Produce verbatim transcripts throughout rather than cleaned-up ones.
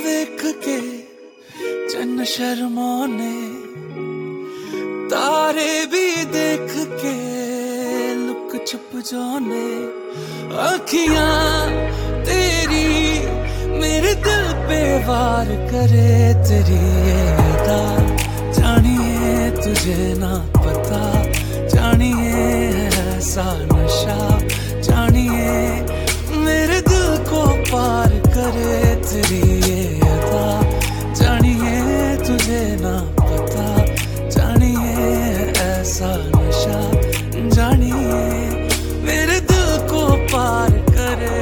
वेख के चन्न शर्माने, तारे भी देख के लुक छुप जाने। आँखियां तेरी मेरे दिल पे वार करे, तेरी ये अदा जानिए तुझे ना पता, जानिए ऐसा नशा, जानिए मेरे दिल को पार करे, तेरी ये अदा जानिए तुझे ना पता, जानिए ऐसा नशा, जानिए मेरे दिल को पार करे।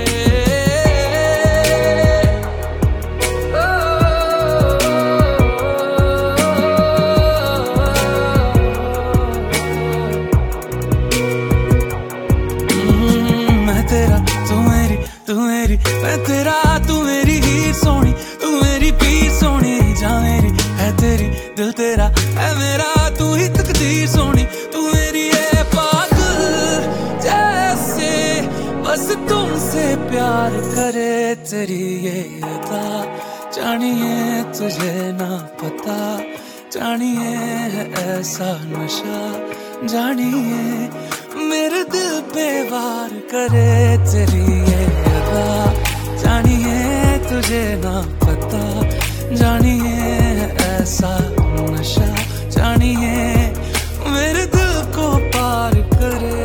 तू मेरी मैं तेरा, तू मेरी हीर सोनी, तू मेरी पीर सोनी, जा मेरी है तेरी दिल तेरा है मेरा, तू ही तकदीर सोनी, तू मेरी है पागल जैसे बस तुमसे प्यार करे, तेरी ये अदा जानिए तुझे ना पता, जानिए ऐसा नशा, जानिए मेरे दिल पे वार करे, तेरी ये अदा जानिए तुझे ना पता, जानिए ऐसा नशा, जानिए मेरे दिल को पार करे।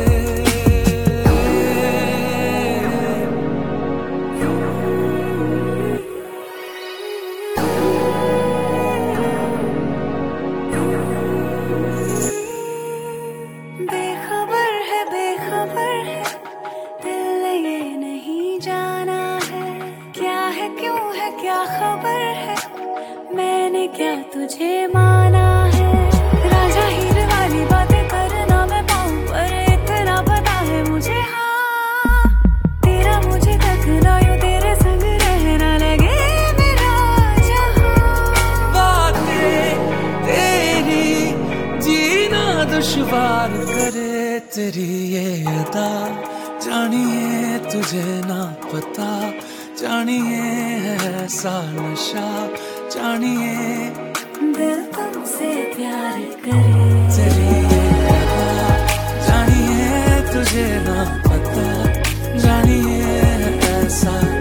बेखबर है बेखबर है दिल ये नहीं जाना है, क्या है क्यों है क्या खबर है, मैंने क्या तुझे माना है। राजा हीर वाली बातें करना मैं पाऊं, पर इतना पता है मुझे, हाँ तेरा मुझे तकना यूं तेरे संग रहना लगे मेरा जहां। बातें तेरी जीना दुश्वार करे, तेरी ये अदा जानिए तुझे ना पता, जानिए ऐसा नशा, जानिए दिल तुमसे प्यार करे, तेरी ये अदा जानिए तुझे ना पता, जानिए ऐसा